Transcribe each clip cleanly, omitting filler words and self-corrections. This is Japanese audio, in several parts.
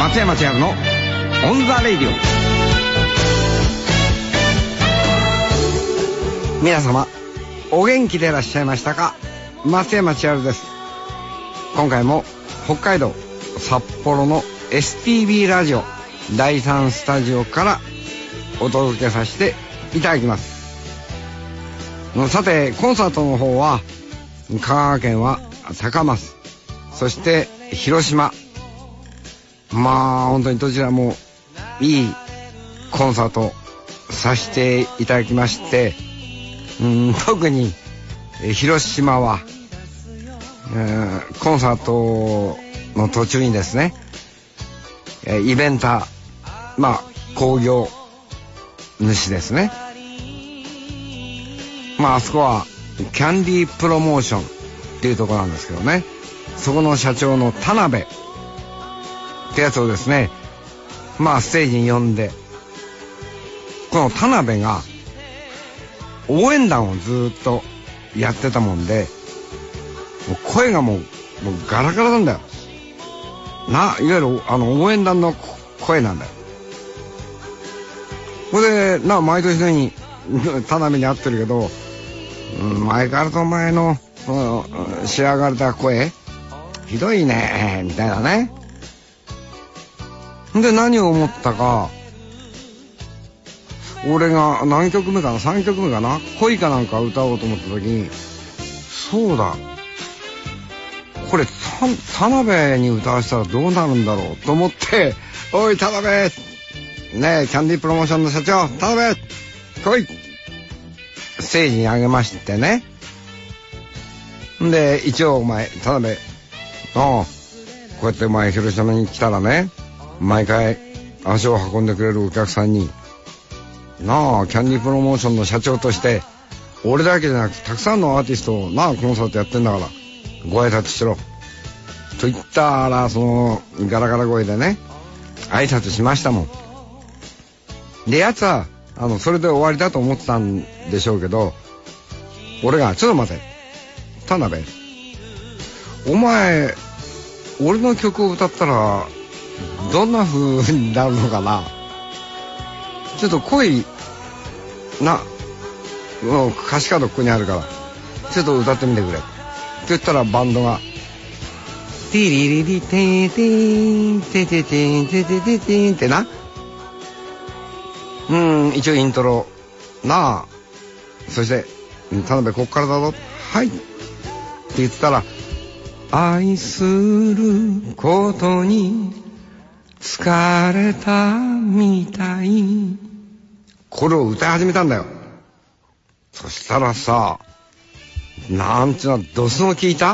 松山千春のオンザレイディオ。皆様お元気でいらっしゃいましたか。松山千春です。今回も北海道札幌の STB ラジオ第3スタジオからお届けさせていただきます。さてコンサートの方は香川県は高松、そして広島、まあ本当にどちらもいいコンサートさせていただきまして、特に広島は、コンサートの途中にですね、イベンター、興行主ですね、あそこはキャンディープロモーションっていうところなんですけどね、そこの社長の田辺ってやつをですね、ステージに呼んで、この田辺が応援団をずっとやってたもんで、もう声がもうガラガラなんだよな。いわゆる応援団の声なんだよ。これで毎年のように田辺に会ってるけど、前からとお前の仕上がれた声ひどいねみたいなね。で何を思ったか、俺が何曲目かな、3曲目かな、恋かなんか歌おうと思った時に、そうだ、これ田辺に歌わせたらどうなるんだろうと思って、おい田辺ねえ、キャンディープロモーションの社長田辺来い、ステージに上げましてね。で一応お前田辺、こうやってお前広島に来たらね、毎回足を運んでくれるお客さんにキャンディープロモーションの社長として俺だけじゃなくてたくさんのアーティストをコンサートやってんだからご挨拶しろと言ったら、そのガラガラ声でね挨拶しましたもん。でやつはそれで終わりだと思ってたんでしょうけど、俺がちょっと待て田辺、お前俺の曲を歌ったらどんな風になるのかな、ちょっと恋もう歌詞カードここにあるからちょっと歌ってみてくれって言ったら、バンドがティリリリテンテンテテテンテテテテンってな、一応イントロそして田辺こっからだぞはいって言ってたら、愛することに疲れたみたい、これを歌い始めたんだよ。そしたらさ、なんちゅうのドスの効いた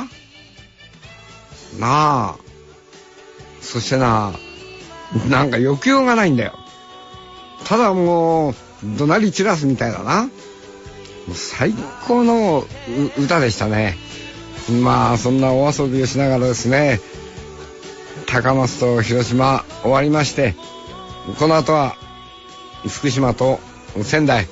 そしてなんか抑揚がないんだよ。ただもう怒鳴り散らすみたいだな。もう最高の歌でしたね。そんなお遊びをしながらですね、高松と広島終わりまして、この後は福島と仙台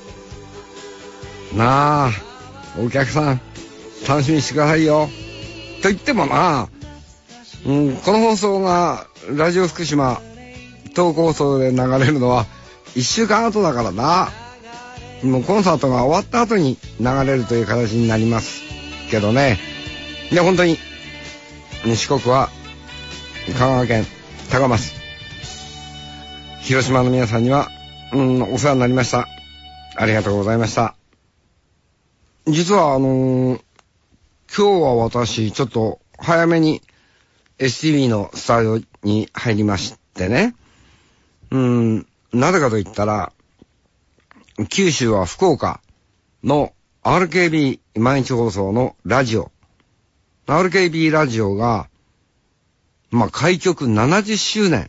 お客さん楽しみにしてくださいよと言ってもこの放送がラジオ福島東北放送で流れるのは1週間後だからもうコンサートが終わった後に流れるという形になりますけどね。で本当に四国は香川県高松、広島の皆さんにはお世話になりました。ありがとうございました。実は今日は私ちょっと早めに STB のスタジオに入りましてね、なぜかと言ったら、九州は福岡の RKB 毎日放送のラジオ、 RKB ラジオが開局70周年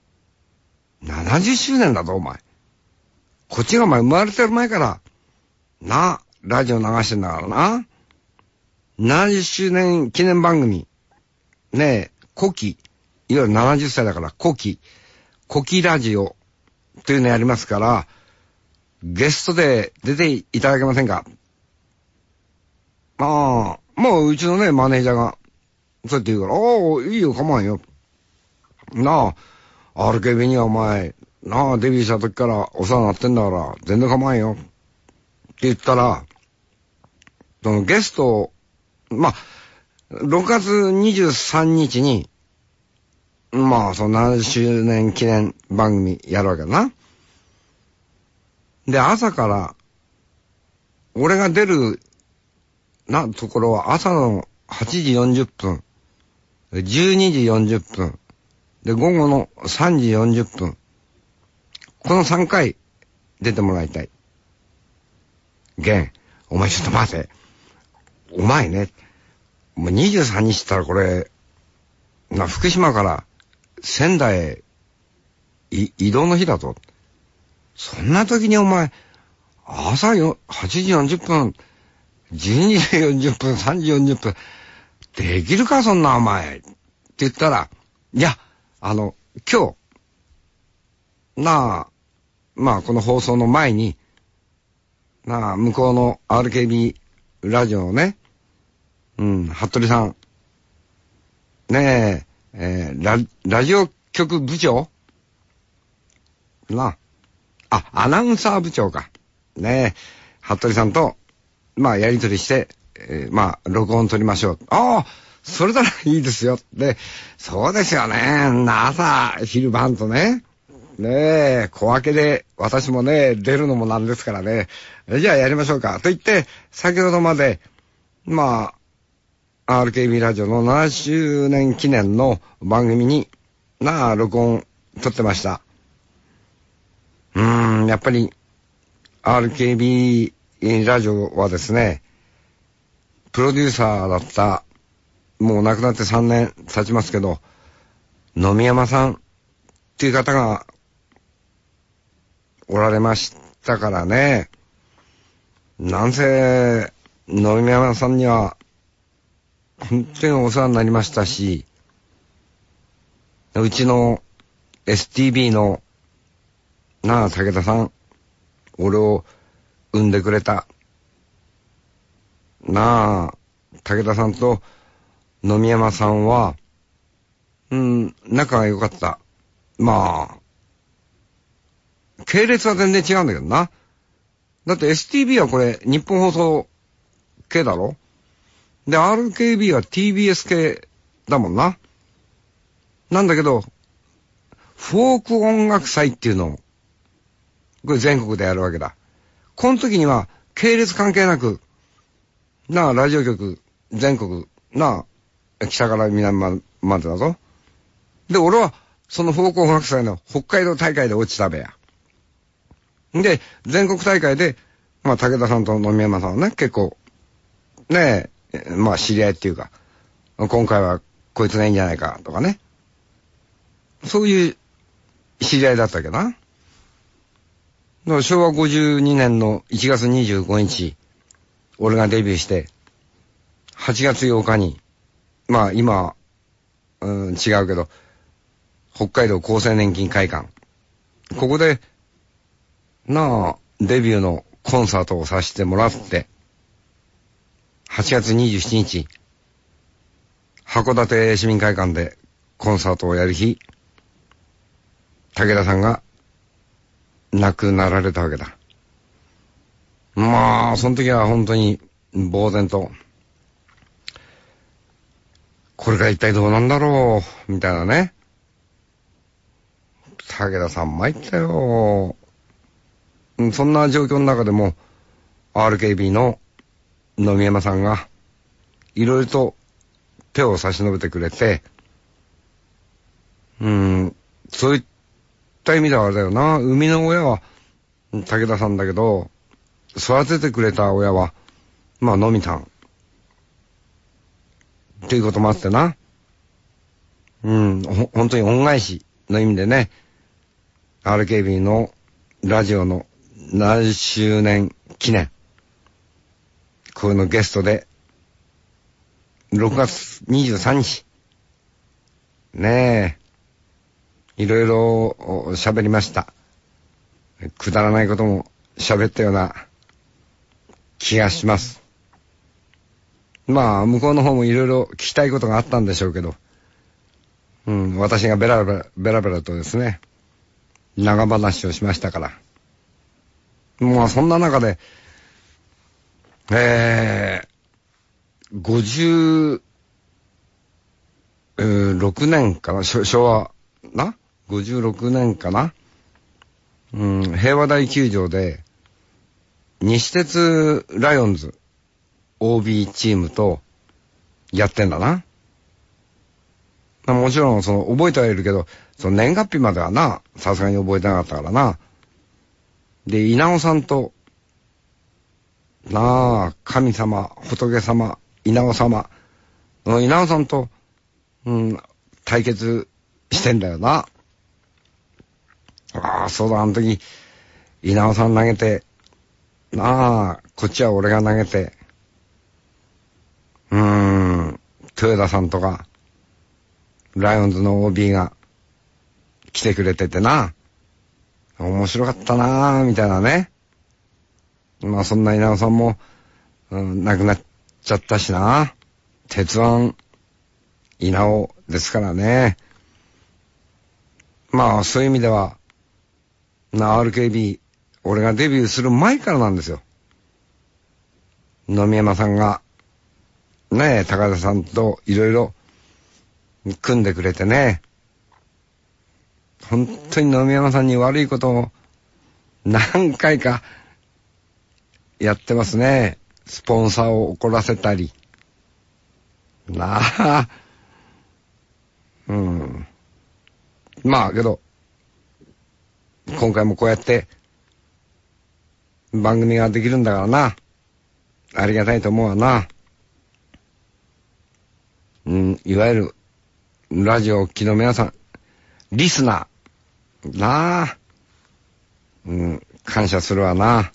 70周年だぞお前。こっちが生まれてる前からラジオ流してんだからな。70周年記念番組古希、いわゆる70歳だから古希ラジオというのやりますから、ゲストで出ていただけませんか。もううちのマネージャーがそうやって言うから、いいよ構わんよ RKB にはお前、なあ、デビューした時からお世話になってんだから、全然構わんよ。って言ったら、そのゲスト、まあ、6月23日に、まあ、その70周年記念番組やるわけだな。で、朝から、俺が出る、ところは朝の8時40分、12時40分、で、午後の3時40分。この3回出てもらいたい。お前ちょっと待て。お前ね、もう23日ったらこれ、福島から仙台へ移動の日だと。そんな時にお前、朝8時40分、12時40分、3時40分、できるかそんなお前。って言ったら、いや、今日、まあこの放送の前に、向こうの RKB ラジオのね、服部さん、ねえ、ラジオ局部長アナウンサー部長か。ねえ、服部さんと、やりとりして、録音取りましょう。ああ、それならいいですよ。で、そうですよね。朝、昼晩とね。ねえ、小分けで、私もね、出るのもなんですからね。じゃあやりましょうか。と言って、先ほどまで、RKB ラジオの7周年記念の番組に、録音撮ってました。やっぱり、RKB ラジオはですね、プロデューサーだった、もう亡くなって3年経ちますけど、野見山さんっていう方がおられましたからね。なんせ、野見山さんには、本当にお世話になりましたし、うちの STB の、武田さん、俺を産んでくれた。武田さんと野見山さんは、仲が良かった。系列は全然違うんだけどな。だって STB はこれ、日本放送系だろ？で、RKB は TBS 系だもんな。なんだけど、フォーク音楽祭っていうのを、これ全国でやるわけだ。この時には、系列関係なく、ラジオ局、全国、北から南までだぞ。で、俺は、そのフォーク音楽祭の北海道大会で落ちたべや。で、全国大会で、武田さんと野見山さんはね、結構、知り合いっていうか、今回はこいつがいいんじゃないか、とかね。そういう知り合いだったけどな。だから昭和52年の1月25日、俺がデビューして、8月8日に、今、違うけど、北海道厚生年金会館。ここで、デビューのコンサートをさせてもらって、8月27日、函館市民会館でコンサートをやる日、武田さんが亡くなられたわけだ。その時は本当に呆然と、これが一体どうなんだろう、みたいなね。武田さん参ったよ。そんな状況の中でも、RKB の野見山さんが、いろいろと手を差し伸べてくれて、そういった意味ではあれだよな。生みの親は武田さんだけど、育ててくれた親は、野見さん。っていうこともあってな。本当に恩返しの意味でね、RKB のラジオの70周年記念、こういうのゲストで、6月23日、ねえ、いろいろ喋りました。くだらないことも喋ったような気がします。向こうの方もいろいろ聞きたいことがあったんでしょうけど、 私がベラベラとですね、長話をしましたから。まあそんな中で、56年かな、昭和な56年かな、平和大球場で西鉄ライオンズ OB チームとやってんだな。もちろん覚えてはいるけど、その年月日まではな、さすがに覚えてなかったからな。で、稲尾さんとなあ、神様、仏様、稲尾様、稲尾さんと、対決してんだよな。ああ、そうだ、あの時、稲尾さん投げて、なあ、こっちは俺が投げて、豊田さんとか、ライオンズの OB が来てくれててな、面白かったなあ、みたいなね。まあそんな稲尾さんも、亡くなっちゃったしな。鉄腕稲尾ですからね。まあそういう意味では、RKB、俺がデビューする前からなんですよ。野見山さんが、ねえ、高田さんといろいろ組んでくれてね。本当に野見山さんに悪いことを何回かやってますね。スポンサーを怒らせたり。なあ。まあけど、今回もこうやって番組ができるんだからな。ありがたいと思うわな。いわゆるラジオをお聞きの皆さん、リスナー、なあ。感謝するわな。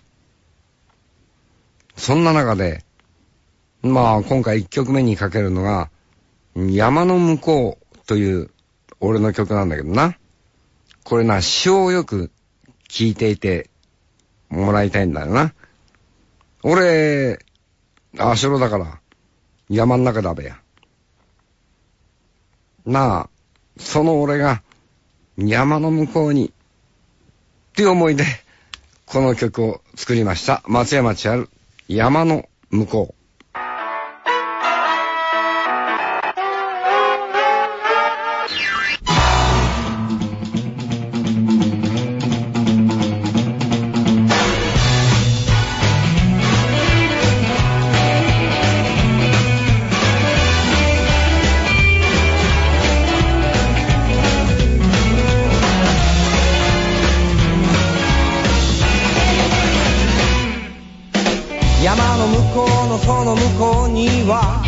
そんな中で、まあ今回1曲目にかけるのが、山の向こうという俺の曲なんだけどな。これな、詩をよく聴いていてもらいたいんだよな。俺、アショロだから山ん中だべや。なあ、その俺が山の向こうにっていう思いでこの曲を作りました。松山千春、山の向こう。 山の向こうのその向こうには、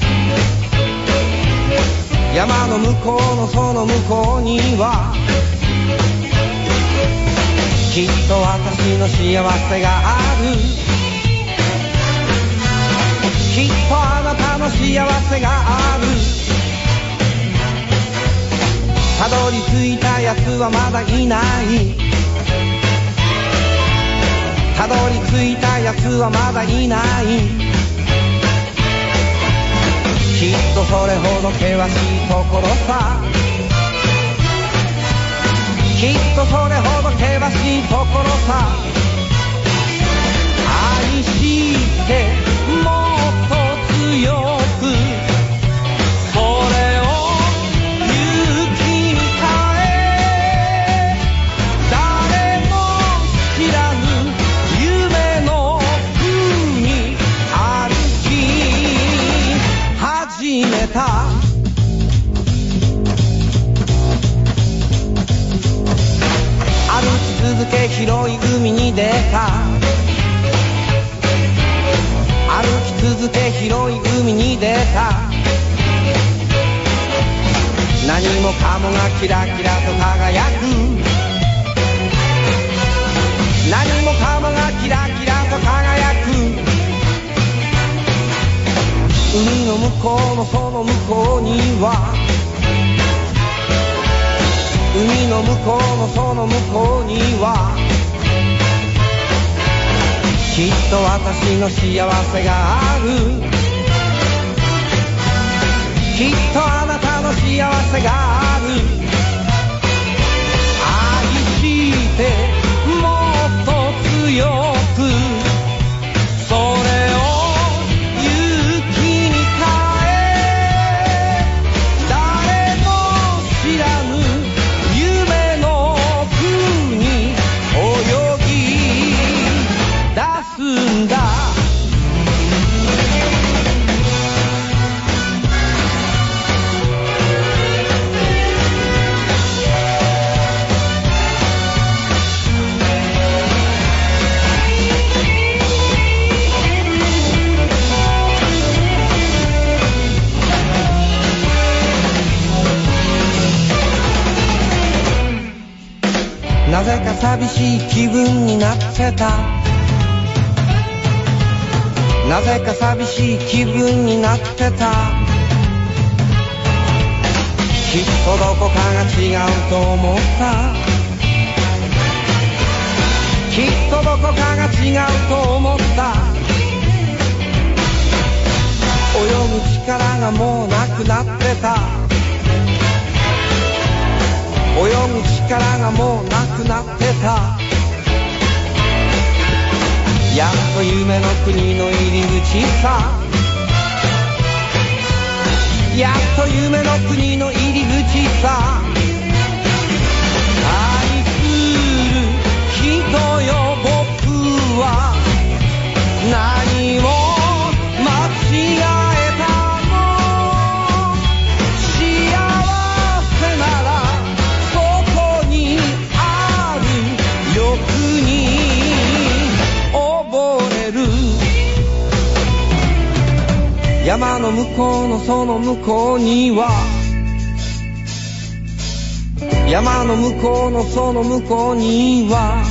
山の向こうのその向こうには、きっと私の幸せがある。きっとあなたの幸せがある。たどり着いたやつはまだいない。たどり着いたやつはまだいない。きっとそれほど険しいところさ。きっとそれほど険しいところさ。愛してもっと強く、それを勇気に変え、誰も知らぬ夢の国歩き始めた。歩き続け広い海に出た。歩き続け広い海に出た。何もかもがキラキラと輝く。何もかもがキラキラと輝く。海の向こうのその向こうには、海の向こうのその向こうには、きっと私の幸せがある。きっとあなたの幸せがある。 る愛してもっと強くそれを勇気に変え誰も知らぬ夢の国泳ぎ出すんだなぜか寂しい気分になってたなぜか寂しい気分になってたきっとどこかが違うと思ったきっとどこかが違うと思った泳ぐ力がもうなくなってた泳ぐ力がもうなくなってたやっと夢の国の入り口さやっと夢の国の入り口さ愛する人よ僕は何を間違えたの幸せならここにある欲に溺れる山の向こうのその向こうには山の向こうのその向こうには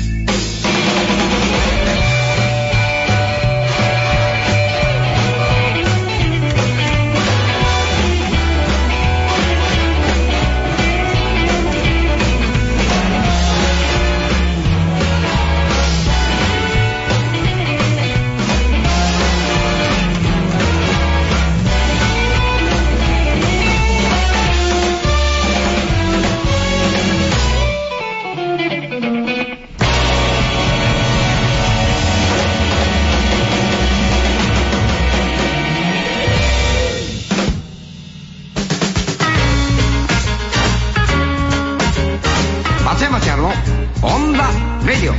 松山千春のオンザレディオ。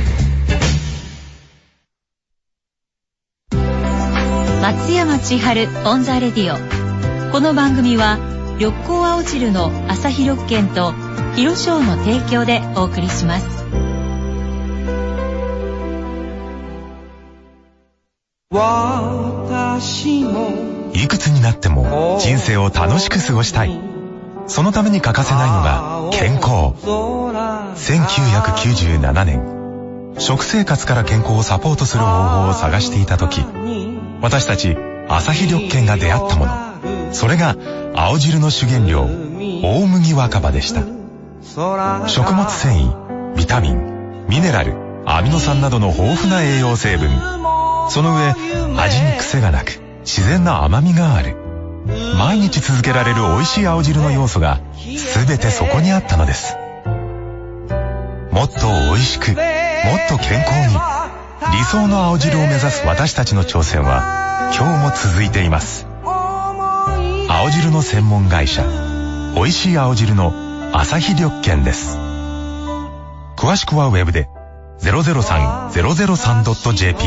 松山千春オンザレディオ。この番組は緑光青汁の朝日緑券と広商の提供でお送りします。 私もいくつになっても人生を楽しく過ごしたい。そのために欠かせないのが健康。1997年、食生活から健康をサポートする方法を探していた時、私たち朝日緑券が出会ったもの、それが青汁の主原料、大麦若葉でした。食物繊維、ビタミン、ミネラル、アミノ酸などの豊富な栄養成分、その上味に癖がなく自然な甘みがある。毎日続けられる美味しい青汁の要素が全てそこにあったのです。もっと美味しく、もっと健康に、理想の青汁を目指す私たちの挑戦は今日も続いています。青汁の専門会社、美味しい青汁の朝日緑券です。詳しくはウェブで 003-003.jp。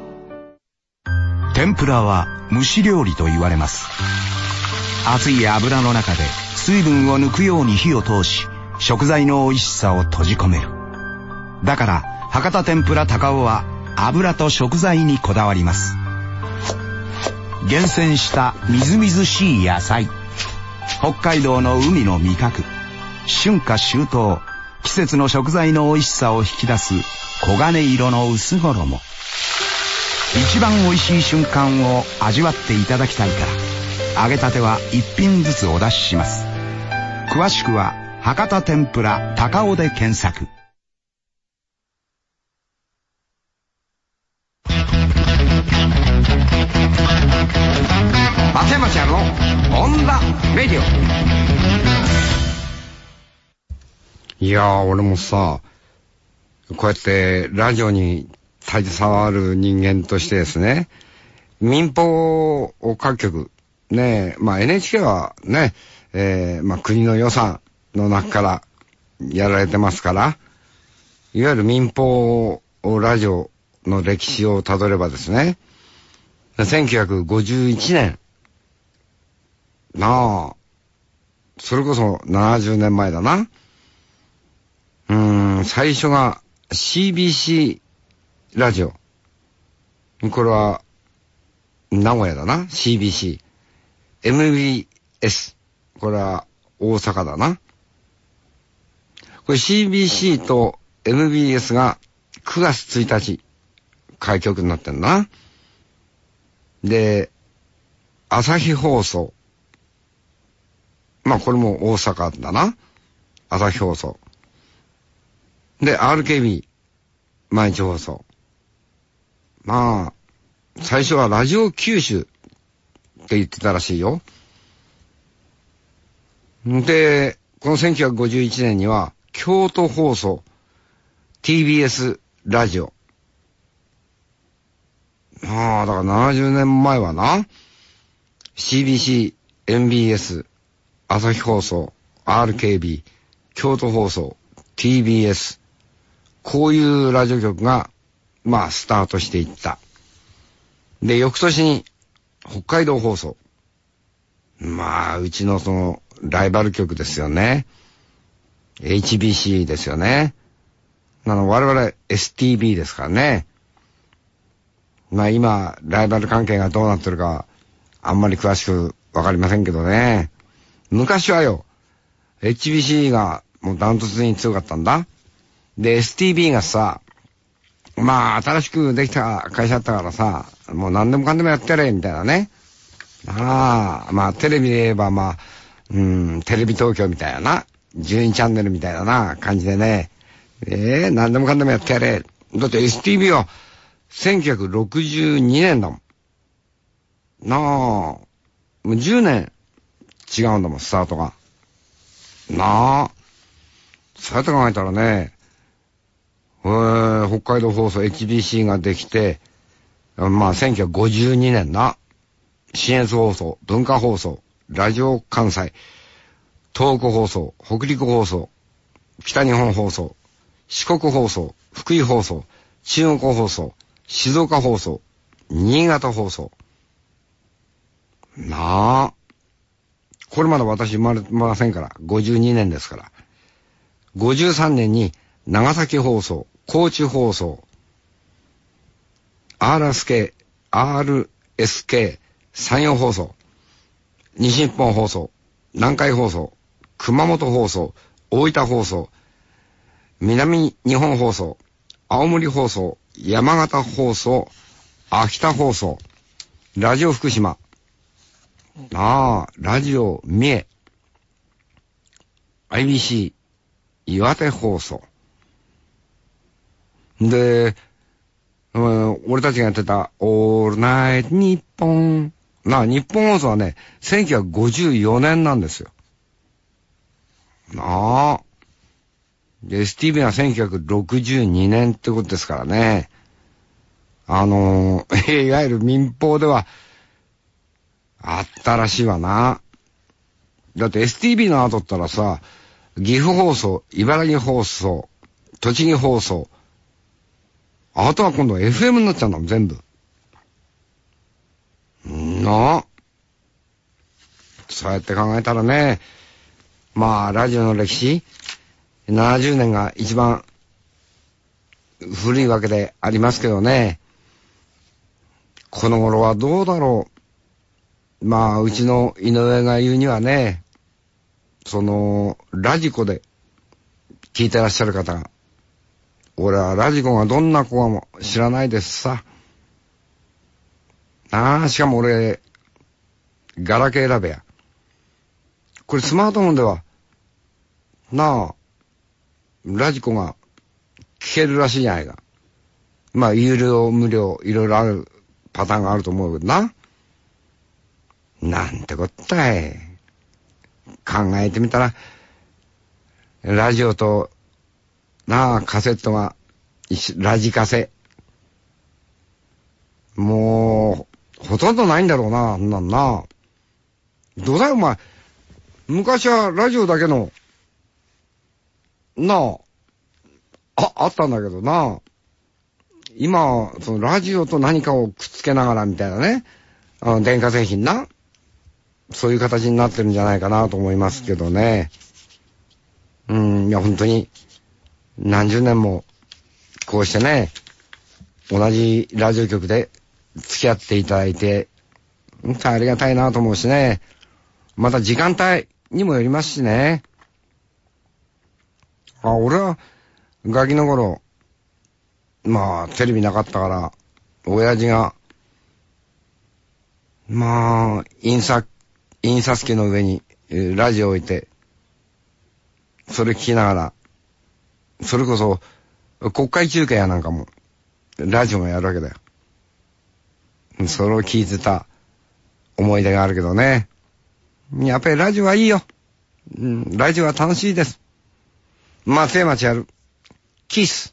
天ぷらは蒸し料理と言われます。熱い油の中で水分を抜くように火を通し、食材の美味しさを閉じ込める。だから博多天ぷら高尾は油と食材にこだわります。厳選したみずみずしい野菜、北海道の海の味覚、春夏秋冬、季節の食材の美味しさを引き出す黄金色の薄衣。一番美味しい瞬間を味わっていただきたいから、揚げたては一品ずつお出しします。詳しくは博多天ぷら高尾で検索。 松山千春のオンザレディオ。 いやー、俺もさ、こうやってラジオに携わる人間としてですね、民放を各局、ね、まあ NHK はね、まあ国の予算の中からやられてますから、いわゆる民放ラジオの歴史をたどればですね、1951年、なあ、それこそ70年前だな。最初が CBC ラジオ。これは名古屋だな。CBC。MBS。これは大阪だな。これ CBC と MBS が9月1日開局になってんだな。で、朝日放送。まあこれも大阪だな。朝日放送。で、RKB。毎日放送。まあ、最初はラジオ九州って言ってたらしいよ。で、この1951年には、京都放送、TBS ラジオ。まあ、だから70年前はな、CBC、MBS、朝日放送、RKB、京都放送、TBS、こういうラジオ局が、まあ、スタートしていった。で、翌年に、北海道放送。まあ、うちのその、ライバル局ですよね。HBC ですよね。我々 STB ですからね。まあ今、ライバル関係がどうなってるか、あんまり詳しくわかりませんけどね。昔はよ、HBC がもうダントツに強かったんだ。で、STB がさ、まあ、新しくできた会社だったからさ、もう何でもかんでもやってやれ、みたいなね。まあ、テレビで言えばまあ、テレビ東京みたいな、12チャンネルみたいなな感じでね、何でもかんでもやってやれ。だって STB は1962年だもん。なあ、もう10年違うんだもん、スタートが。なあ、そうやって考えたらね、北海道放送 HBC ができて、まあ1952年な、信越放送、文化放送、ラジオ関西、東北放送、北陸放送、北日本放送、四国放送、福井放送、中国放送、静岡放送、新潟放送。なあ。これまだ私生まれませんから、52年ですから。53年に長崎放送、高知放送、RSK、山陽放送、西日本放送、南海放送、熊本放送、大分放送、南日本放送、青森放送、山形放送、秋田放送、ラジオ福島、ラジオ三重、IBC、岩手放送。で、俺たちがやってた、オールナイトニッポン。日本放送はね、1954年なんですよ。で、STV は1962年ってことですからね。いわゆる民放では、あったらしいわな。だって STV の後ったらさ、岐阜放送、茨城放送、栃木放送、あとは今度 FM になっちゃうんだもん、全部。そうやって考えたらね、まあ、ラジオの歴史、70年が一番古いわけでありますけどね。この頃はどうだろう。まあ、うちの井上が言うにはね、ラジコで聞いてらっしゃる方が、俺はラジコがどんな子かも知らないですさ。しかも俺、ガラケー選べや。これスマートフォンでは、ラジコが聞けるらしいじゃないか。まあ、有料、無料、いろいろあるパターンがあると思うけどな。なんてこったい。考えてみたら、ラジオとなあ、カセットが、ラジカセ。もう、ほとんどないんだろうな、あんなんな。どうだよ、お前。昔はラジオだけの、なあ、あったんだけどな。今、そのラジオと何かをくっつけながらみたいなね。電化製品な。そういう形になってるんじゃないかなと思いますけどね。いや、本当に、何十年も、こうしてね、同じラジオ局で付き合っていただいて、本当にありがたいなと思うしね。また時間帯にもよりますしね。俺は、ガキの頃、まあ、テレビなかったから、親父が、まあ、印刷機の上に、ラジオを置いて、それ聞きながら、それこそ、国会中継やなんかも、ラジオがやるわけだよ。それを聞いてた思い出があるけどね。やっぱりラジオはいいよ。ラジオは楽しいです。松山千春、キス。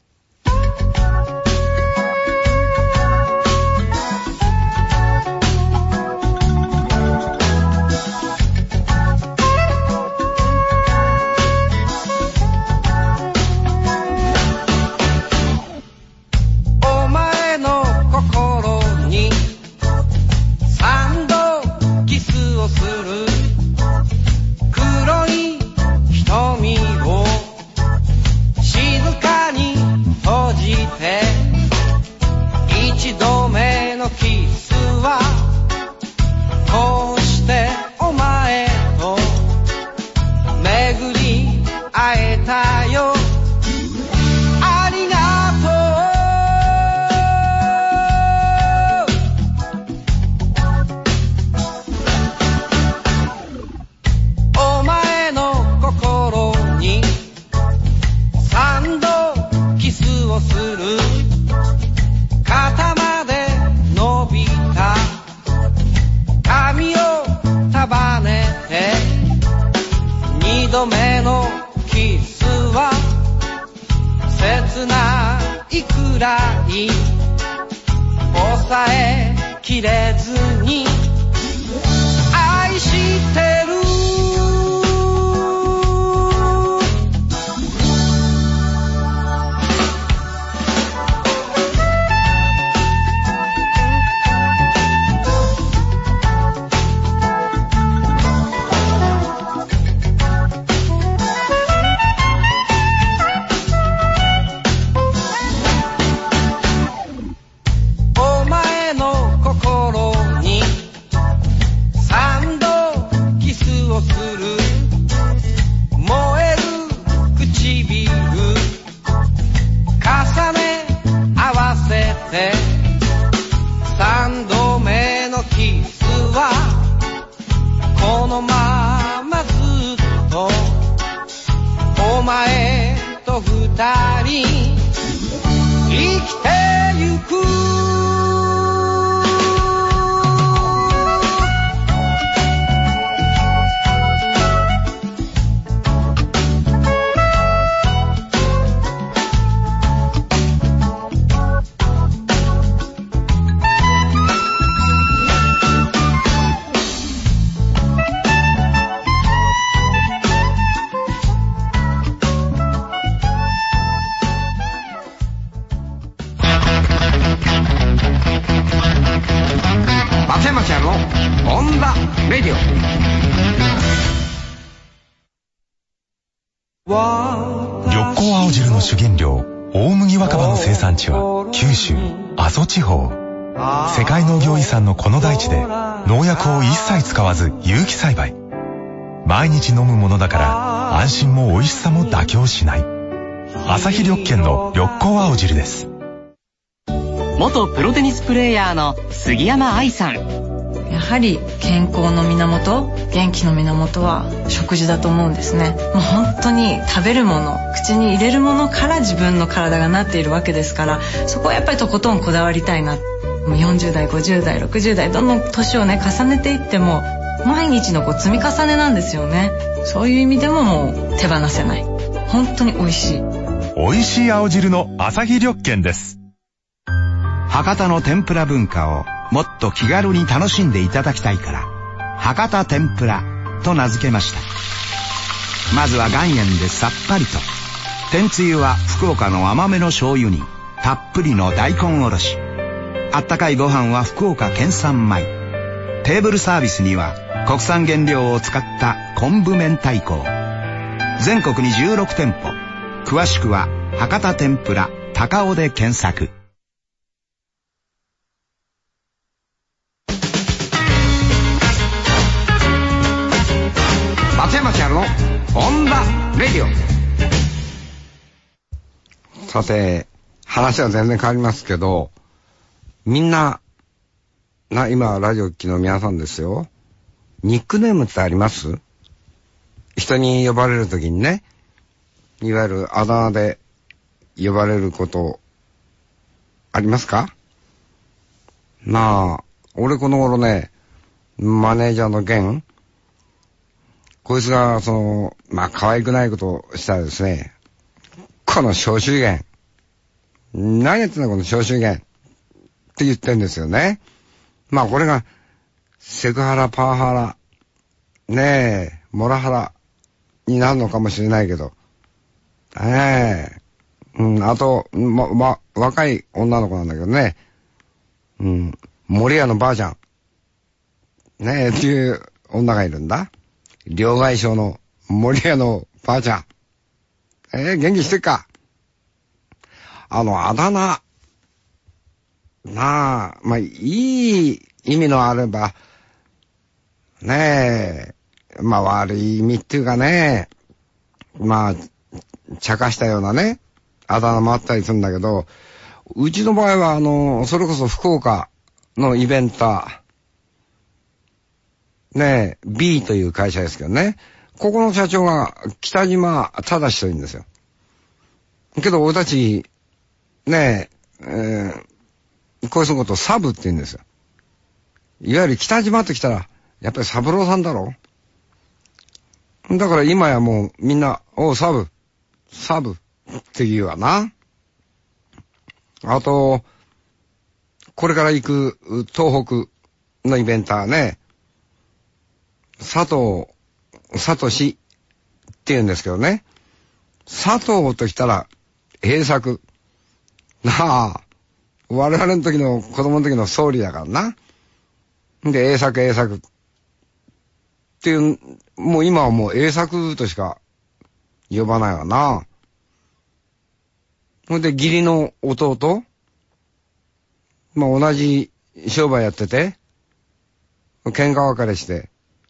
緑光青汁の主原料大麦若葉の生産地は九州阿蘇地方。世界農業遺産のこの大地で農薬を一切使わず有機栽培。毎日飲むものだから安心も美味しさも妥協しない。アサヒ緑健の緑光青汁です。 元プロテニスプレーヤーの杉山愛さん。 やはり健康の源、元気の源は食事だと思うんですね。もう本当に食べるもの、口に入れるものから自分の体がなっているわけですから、そこはやっぱりとことんこだわりたいな。もう40代、50代、60代どんどん年をね重ねていっても毎日の積み重ねなんですよね。そういう意味でももう手放せない。本当に美味しい。 美味しい青汁の朝日緑券です。 博多の天ぷら文化をもっと気軽に楽しんでいただきたいから、博多天ぷらと名付けました。まずは岩塩でさっぱりと。天つゆは福岡の甘めの醤油にたっぷりの大根おろし。あったかいご飯は福岡県産米。テーブルサービスには国産原料を使った昆布明太子。全国に16店舗。詳しくは博多天ぷら高尾で検索。 松山千春のホンダレディオ。さて、話は全然変わりますけど、みんな、今ラジオ機の皆さんですよ。ニックネームってあります？人に呼ばれるときにね、いわゆるあだ名で呼ばれることありますか？俺この頃ね、マネージャーの源、こいつが可愛くないことをしたらですね、この小衆源、何やってんだこの小衆源って言ってるんですよね。これがセクハラ、パワハラ、モラハラになるのかもしれないけど、あと、若い女の子なんだけどね、森屋のばあちゃん、っていう女がいるんだ。両替商の森屋のばあちゃん。元気してっか？あだ名。いい意味のあれば、悪い意味っていうかね、茶化したようなね、あだ名もあったりするんだけど、うちの場合はそれこそ福岡のイベンター、B という会社ですけどね、ここの社長が北島正というんですよ。けど俺たち、こういうことをサブって言うんですよ。いわゆる北島って来たら、やっぱり三郎さんだろ。だから今やもうみんな、サブって言うわな。あと、これから行く東北のイベンターね、佐藤氏って言うんですけどね。佐藤と来たら、栄作。我々の時の子供の時の総理だからな。で、栄作っていう、もう今はもう栄作としか呼ばないわな。ほんで、義理の弟、同じ商売やってて、喧嘩別れして、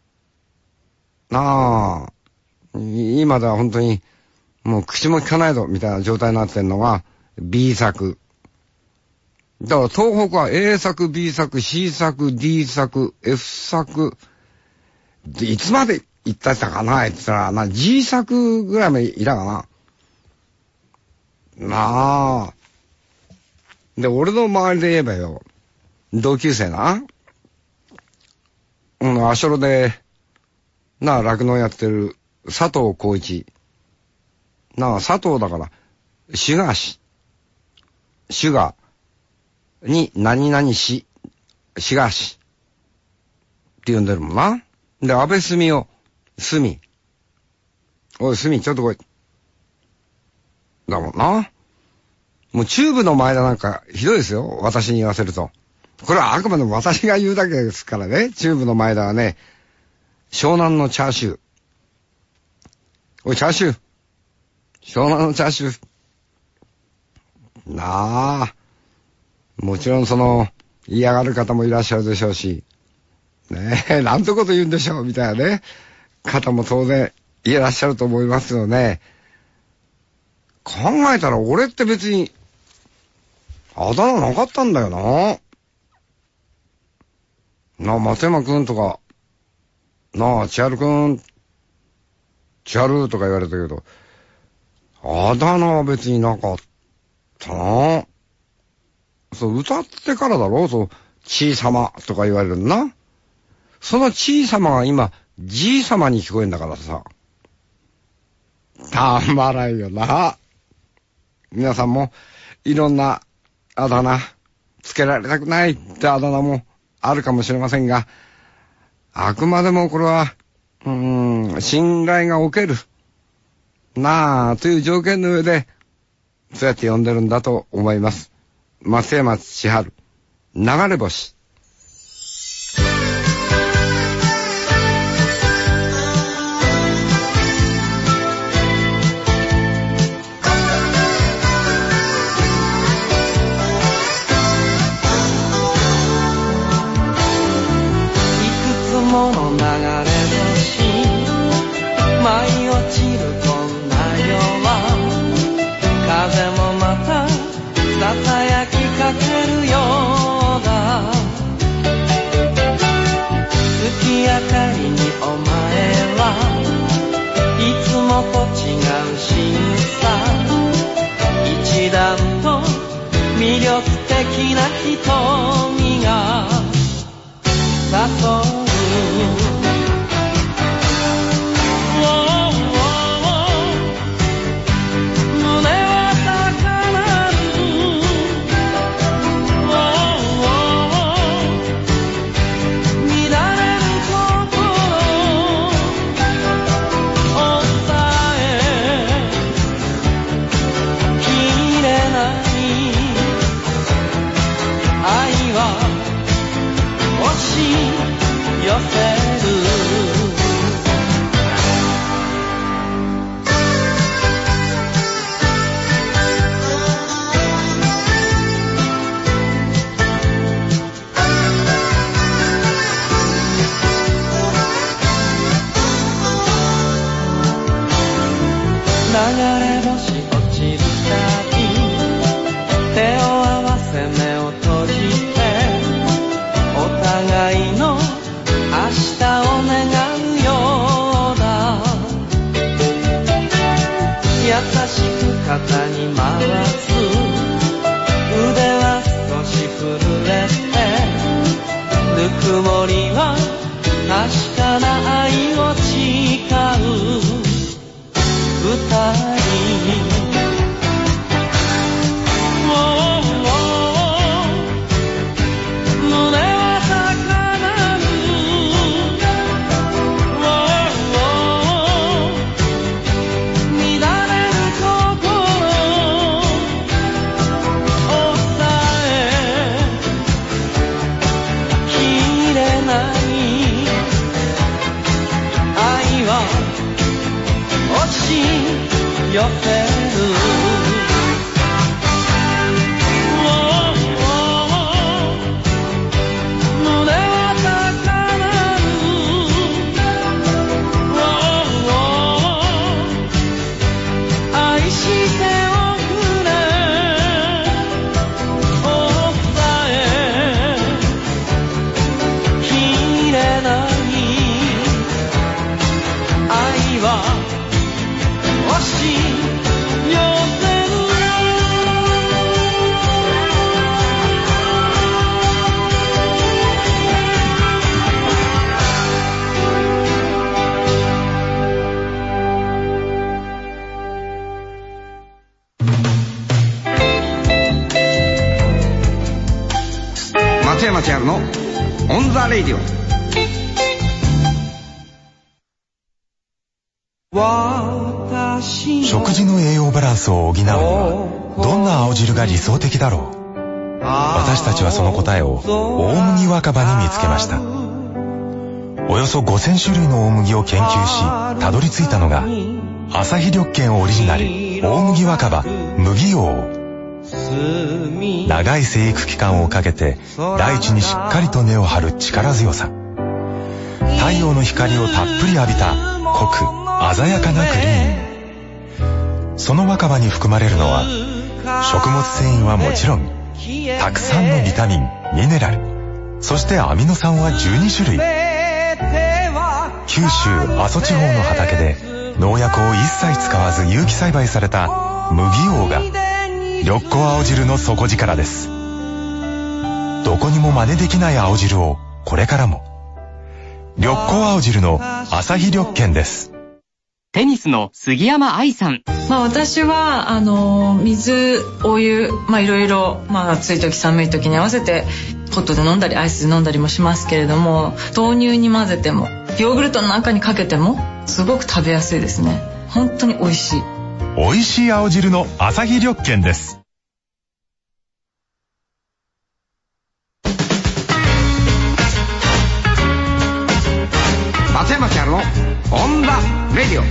今では本当に、もう口も聞かないぞみたいな状態になってんのが B 作。だから東北は A 作、B 作、C 作、D 作、F 作、いつまで言ったかなって言ったら、G 作ぐらいまでいたかな。で、俺の周りで言えばよ、同級生な。足路で、酪農やってる佐藤浩一。佐藤だから、シュガーに何々し、シガーしって呼んでるもんな。で、安倍すみお、すみ。おい、すみ、ちょっと来い。だもんな。もうチューブの前田なんかひどいですよ。私に言わせると。これはあくまでも私が言うだけですからね。チューブの前田はね、湘南のチャーシュー。おい、チャーシュー。湘南のチャーシュー。もちろん嫌がる方もいらっしゃるでしょうし、なんてこと言うんでしょうみたいなね、方も当然いらっしゃると思いますよね。考えたら俺って別に、あだ名なかったんだよな。松山くんとか、千春くん、千春とか言われたけど、あだ名は別になかったな。歌ってからだろ、ちいさまとか言われるんな。そのちいさまが今、じいさまに聞こえんだからさ。たまらんよな。 皆さんもいろんなあだ名、つけられたくないってあだ名もあるかもしれませんが、あくまでもこれは、信頼がおけるなあという条件の上で、そうやって呼んでるんだと思います。松山千春、流れ星。 舞い落ちるこんな夜は風もまたささやきかけるようだ。月明かりにお前はいつもと違う仕草、一段と魅力的な瞳が誘う。肩に回す腕は少し震えて、ぬくもりは確かな愛を誓う二人。胸は高鳴る乱れる寄せる。胸は高鳴る。愛しておくれ。抑えきれない愛は松山千春のオンザレイディオ。 食事の栄養バランスを補うにはどんな青汁が理想的だろう。私たちはその答えを大麦若葉に見つけました。およそ5000種類の大麦を研究したどり着いたのが朝日緑健オリジナル大麦若葉麦王。長い生育期間をかけて大地にしっかりと根を張る力強さ、太陽の光をたっぷり浴びた濃く鮮やかなグリーン。その若葉に含まれるのは食物繊維はもちろんたくさんのビタミン、ミネラル、そしてアミノ酸は12種類。九州阿蘇地方の畑で農薬を一切使わず有機栽培された麦王が緑子青汁の底力です。どこにも真似できない青汁をこれからも。緑子青汁の朝日緑健です。 テニスの杉山愛さん。 私は水、お湯、いろいろ、暑い時寒い時に合わせてホットで飲んだりアイスで飲んだりもしますけれども、豆乳に混ぜてもヨーグルトの中にかけてもすごく食べやすいですね。本当に美味しい。 美味しい青汁のアサヒ緑健です。 松山千春のオンダレディオ。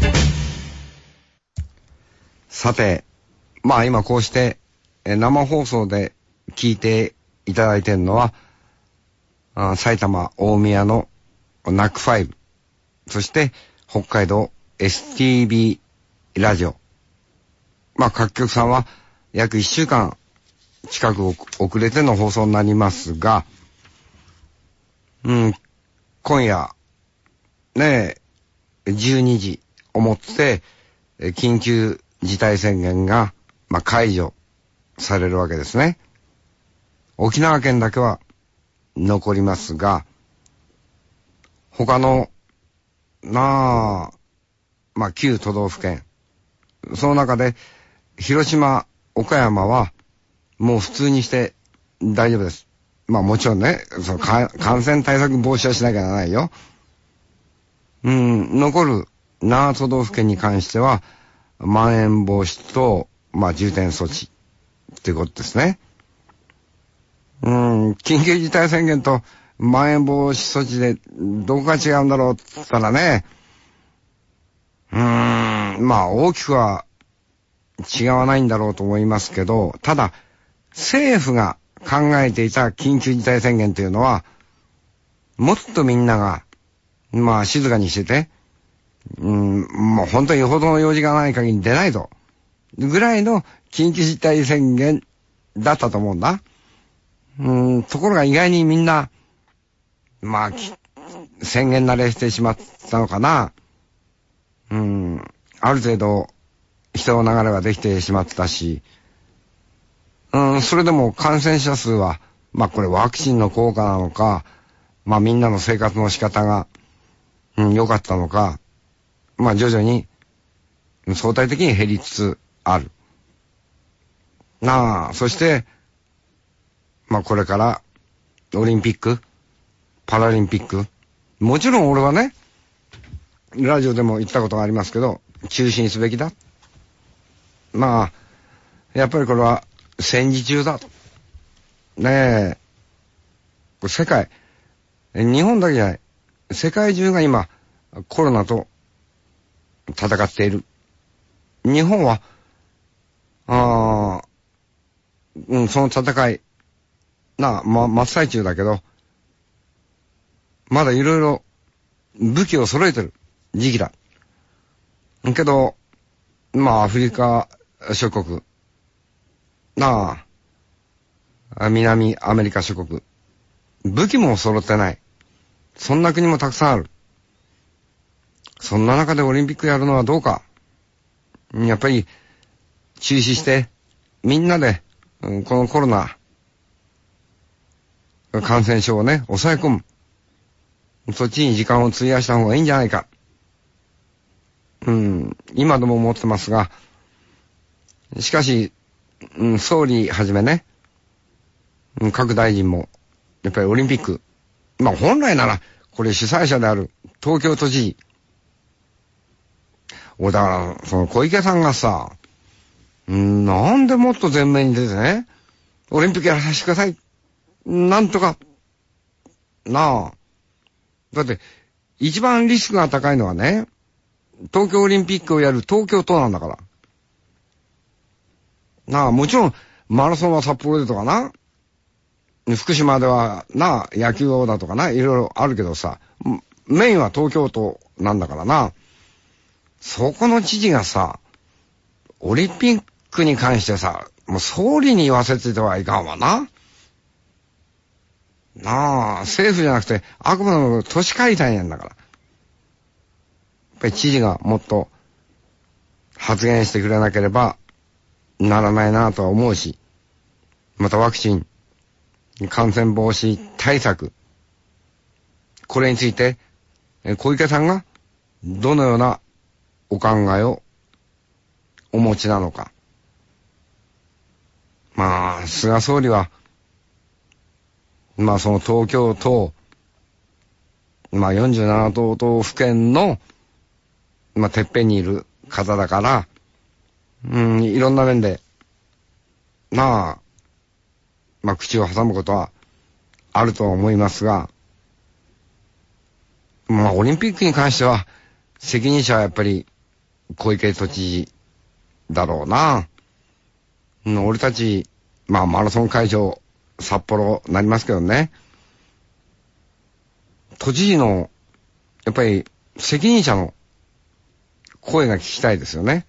さて、今こうして生放送で聞いていただいているのは埼玉大宮のナック5、そして北海道 STB ラジオ。各局さんは約1週間近く遅れての放送になりますが、今夜ね12時をもって緊急事態宣言が解除されるわけですね。沖縄県だけは残りますが、他の9都道府県、その中で広島、岡山はもう普通にして大丈夫です。もちろんね、その感染対策防止はしなきゃならないよ。残る7都道府県に関してはまん延防止と重点措置っていうことですね。緊急事態宣言とまん延防止措置でどこが違うんだろうって言ったらね、大きくは違わないんだろうと思いますけど、ただ政府が考えていた緊急事態宣言というのはもっとみんなが静かにしてて、もう本当によほどの用事がない限り出ないぞぐらいの緊急事態宣言だったと思うんだ。ところが意外にみんな宣言慣れしてしまったのかな。ある程度人の流れはできてしまったし、それでも感染者数はこれワクチンの効果なのか、みんなの生活の仕方が良かったのか、徐々に相対的に減りつつある。そして、これからオリンピック、パラリンピック、もちろん俺はね、ラジオでも言ったことがありますけど、中止にすべきだ。やっぱりこれは戦時中だ。ねえ、これ世界、日本だけじゃない、世界中が今コロナと戦っている。日本はその戦い真っ最中だけど、まだいろいろ武器を揃えてる時期だけど、アフリカ諸国南アメリカ諸国、武器も揃ってない。そんな国もたくさんある。そんな中でオリンピックやるのはどうか。やっぱり中止してみんなで、このコロナ感染症をね抑え込む、そっちに時間を費やした方がいいんじゃないか。今でも思ってますが、しかし、総理はじめね、各大臣もやっぱりオリンピック、本来ならこれ主催者である東京都知事、だからその小池さんがさ、なんでもっと前面に出てね、オリンピックやらさせてください、なんとかだって一番リスクが高いのはね、東京オリンピックをやる東京都なんだから。もちろんマラソンは札幌でとかな、福島では野球だとかいろいろあるけどさ、メインは東京都なんだからな。そこの知事がさ、オリンピックに関してさ、もう総理に言わせてはいかんわな。政府じゃなくてあくまでも都市会談やんだから。やっぱり知事がもっと発言してくれなければならないなとは思うし、またワクチン、感染防止対策、これについて小池さんがどのようなお考えをお持ちなのか。まあ、菅総理は、まあその東京都、まあ47都道府県の、まあてっぺんにいる方だから、いろんな面で、まあ口を挟むことはあると思いますが、まあオリンピックに関しては、責任者はやっぱり小池都知事だろうな。俺たち、まあマラソン会場、札幌なりますけどね。都知事の、やっぱり責任者の声が聞きたいですよね。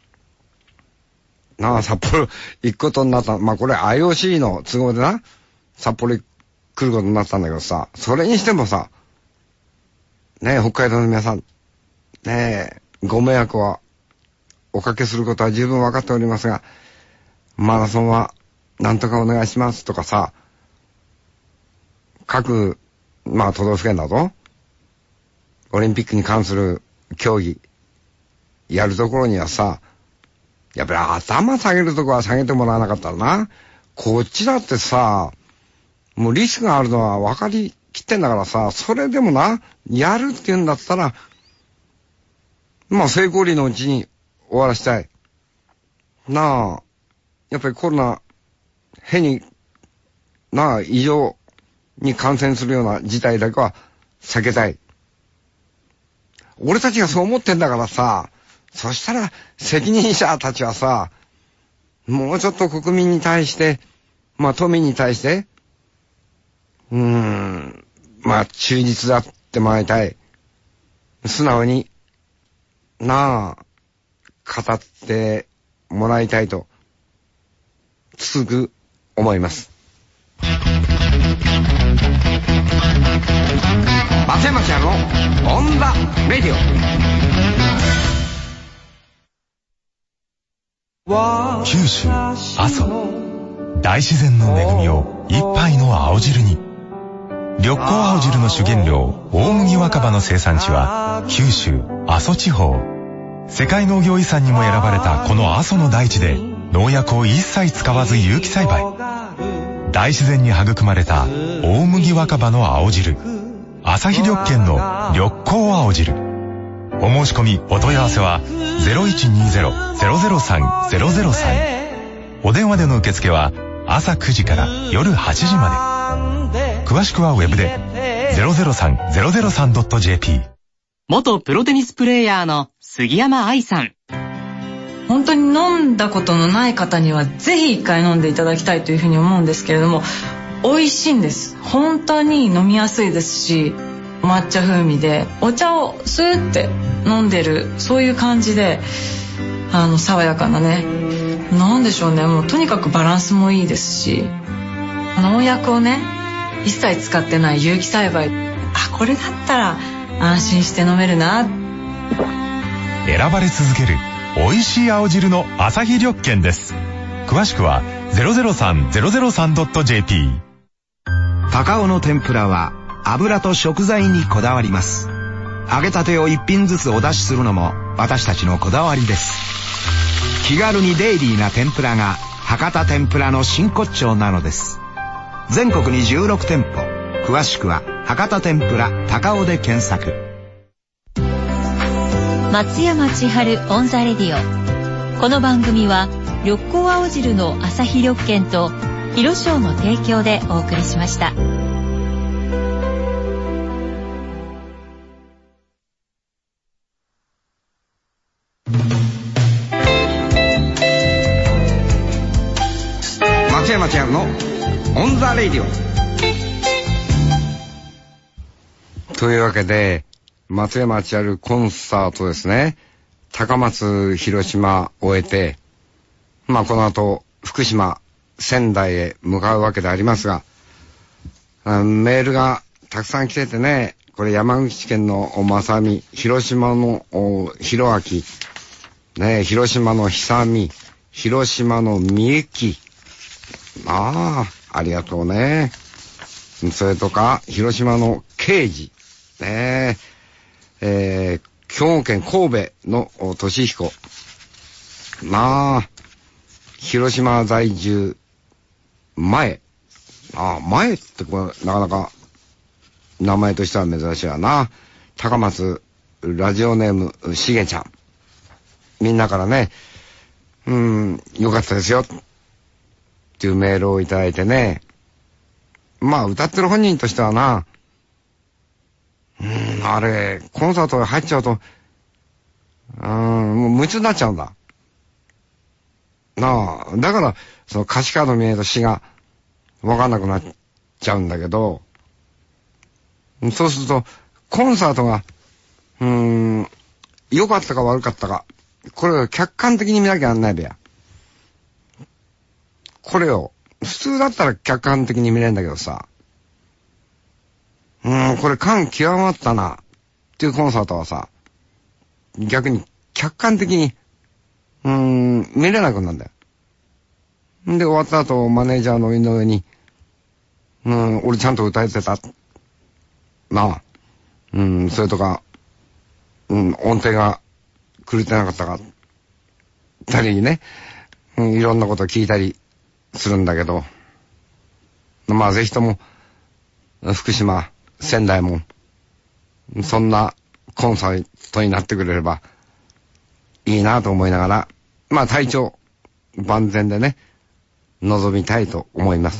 なあ、札幌行くことになった。まあこれ IOC の都合でな、札幌来ることになったんだけどさ、それにしてもさ、ねえ、北海道の皆さん、ねえ、ご迷惑はおかけすることは十分分かっておりますが、マラソンはなんとかお願いしますとかさ、各、まあ都道府県だと、オリンピックに関する競技、やるところにはさ、やっぱり頭下げるとこは下げてもらわなかったらな、こっちだってさ、もうリスクがあるのは分かりきってんだからさ、それでもな、やるって言うんだったら、まあ成功率のうちに終わらしたい。なあ、やっぱりコロナ、変に、なあ、異常に感染するような事態だけは避けたい。俺たちがそう思ってんだからさ、そしたら責任者たちはさ、もうちょっと国民に対して、まあ都民に対して、まあ忠実だってもらいたい。素直に、なあ、語ってもらいたいと、つく思います。松山ちゃんのオンザレディオ。 九州阿蘇大自然の恵みを一杯の青汁に。緑光青汁の主原料大麦若葉の生産地は九州阿蘇地方。世界農業遺産にも選ばれたこの阿蘇の大地で農薬を一切使わず有機栽培。大自然に育まれた大麦若葉の青汁、朝日緑見の緑光青汁。お申し込みお問い合わせは 0120-003-003。お電話での受付は朝9時から夜8時まで。詳しくはウェブで 003-003.jp。 元プロテニスプレーヤーの杉山愛さん。 本当に飲んだことのない方にはぜひ一回飲んでいただきたいというふうに思うんですけれども、美味しいんです。本当に飲みやすいですし、抹茶風味でお茶をスーって飲んでる、そういう感じで爽やかなね、なんでしょうね、もうとにかくバランスもいいですし、農薬をね一切使ってない有機栽培、これだったら安心して飲めるな。 選ばれ続ける美味しい青汁の朝日緑見です。詳しくは 003-003.jp。 高尾の天ぷらは油と食材にこだわります。揚げたてを一品ずつお出しするのも私たちのこだわりです。気軽にデイリーな天ぷらが博多天ぷらの真骨頂なのです。全国に16店舗。詳しくは博多天ぷら高尾で検索。 松山千春オンザレディオ。この番組は緑光青汁の朝日緑見と広商の提供でお送りしました。 松山千春のオンザレディオ。というわけで、松山千春コンサートですね。高松、広島終えて、まあこの後福島、仙台へ向かうわけでありますが、メールがたくさん来ててね、これ山口県の正美、広島の弘明、ね、広島の久美、広島のみゆき、ありがとうね。それとか広島の刑事ね、 兵庫県神戸の俊彦。まあ、広島在住、前ってこれ、なかなか、名前としては珍しいわな。高松、ラジオネーム、しげちゃん。みんなからね、よかったですよ。っていうメールをいただいてね。まあ、歌ってる本人としてはな、あれ、コンサートが入っちゃうと、もう夢中になっちゃうんだ。なあ、だから、その歌詞カード見えると詩がわかんなくなっちゃうんだけど、そうすると、コンサートが、良かったか悪かったか、これを客観的に見なきゃなんないべや。これを、普通だったら客観的に見れるんだけどさ、これ感極まったな、っていうコンサートはさ、逆に客観的に、見れなくなるんだよ。で、終わった後、マネージャーの井上に、俺ちゃんと歌えてた。なあ、それとか、音程が狂ってなかったか、たりね、いろんなこと聞いたりするんだけど、まあぜひとも、福島、仙台も、そんなコンサートになってくれればいいなと思いながら、まあ体調万全でね、臨みたいと思います。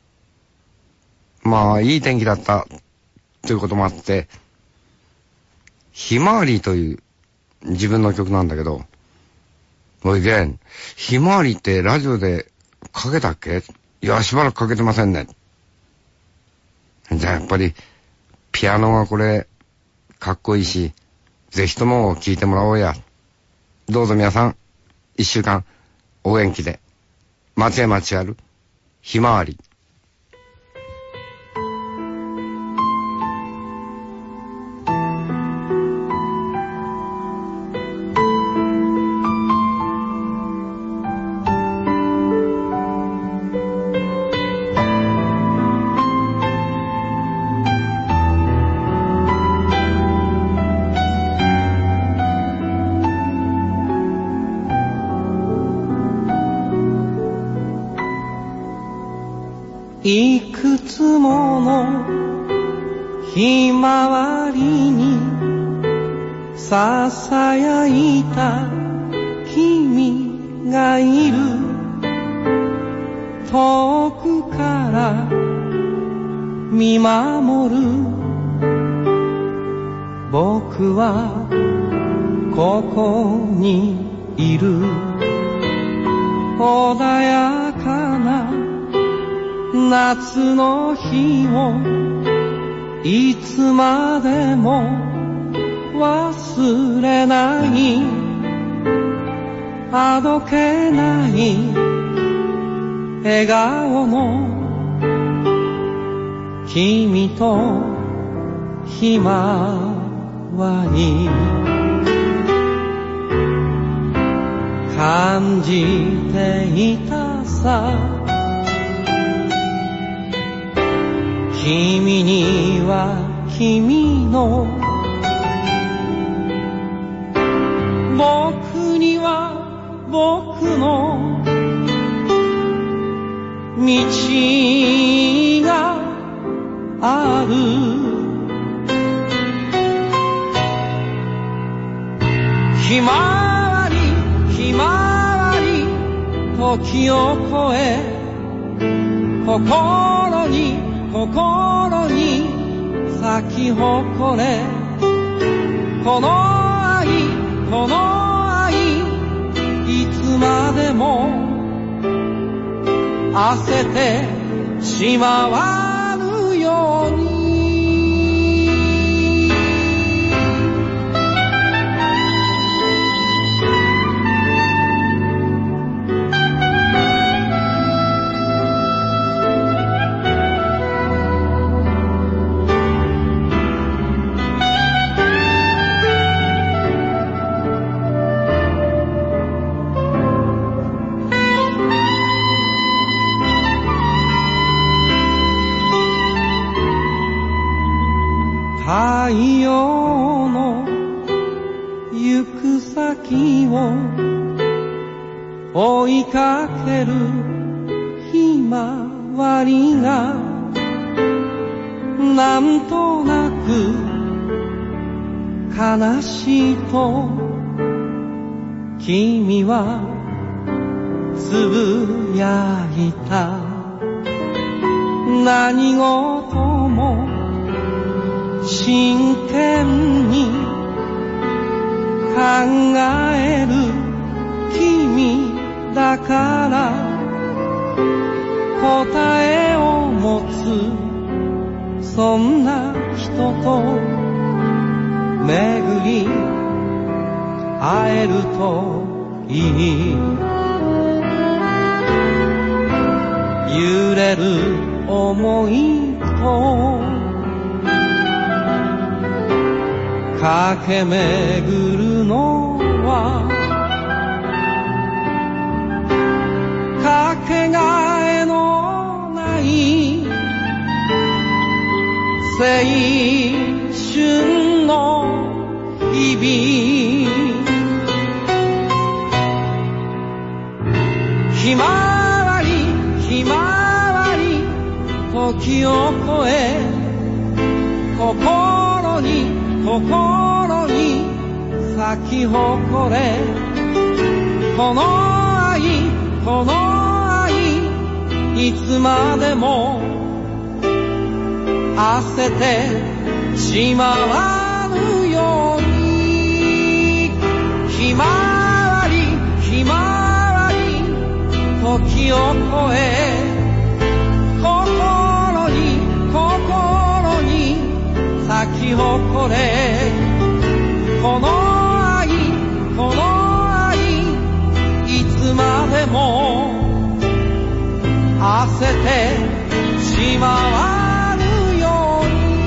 まあいい天気だったということもあって、ひまわりという自分の曲なんだけど、おいゲン、ひまわりってラジオでかけたっけ？いや、しばらくかけてませんね。じゃあやっぱり、ピアノがこれ、かっこいいし、ぜひとも聴いてもらおうや。どうぞ皆さん、一週間、お元気で。松山千春、ひまわり。 いくつものひまわりにささやいた君がいる。遠くから見守る僕はここにいる。穏やかな夏の日をいつまでも忘れない。あどけない笑顔の君とひまわり。感じていたさ、君には君の、僕には僕の道がある。ひまわりひまわり時を越え心に咲き誇れ。この愛いつまでも焦ってしまわぬように。太陽の先を追いかけるひまわりがなんとなく悲しいと君はつぶやいた。何事も真剣に考える君だから答えを持つそんな人と巡り会えるといい。揺れる想いと駆け巡るのはかけがえのない青春の日々。ひまわりひまわり時を超え心に咲き誇れ。この愛いつまでも焦ってしまわぬように。ひまわりひまわり時を超え心に咲き誇れ。この愛いつまでも焦ってしまわぬように。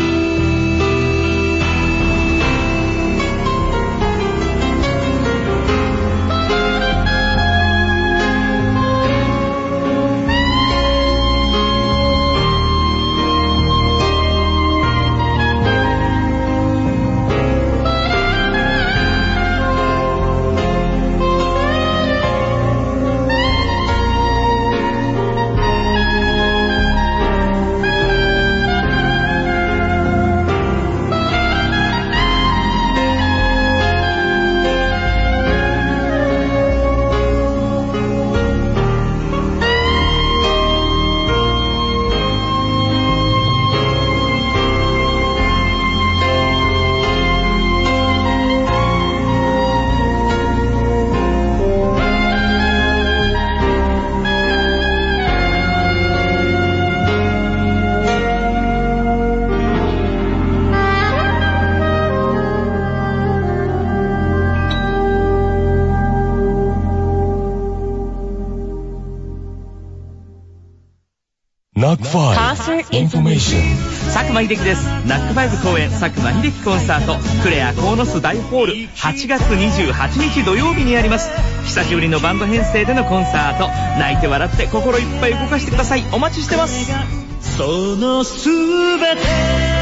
ナックファイブインフォメーション。 佐久間秀樹です。ナックファイブ公演佐久間秀樹コンサートクレア鴻巣大ホール8月28日土曜日にあります。久しぶりのバンド編成でのコンサート、泣いて笑って心いっぱい動かしてください。お待ちしてます。 そのすべて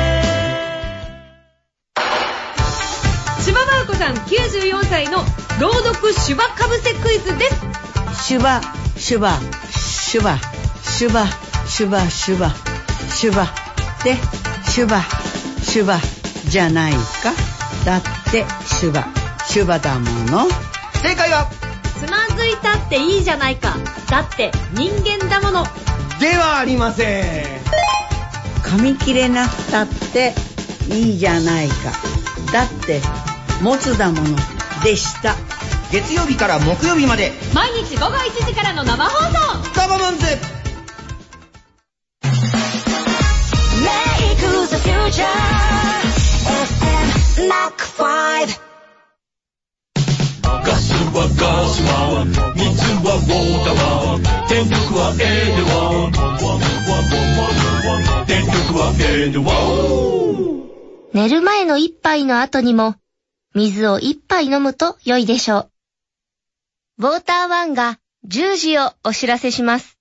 柴真央子さん94歳の朗読手話かぶせクイズです。 手話で手話じゃないか。だって手話だもの。 正解はつまずいたっていいじゃないか。だって人間だもの。 ではありません。 噛み切れなくたっていいじゃないか。だってもつだものでした。 月曜日から木曜日まで毎日午後1時からの生放送ガバマンズ。 ガスはガスは水はウォーターは電力はエールは電力はエールは。 寝る前の一杯の後にも水を一杯飲むと良いでしょう。ウォーターワンが10時をお知らせします。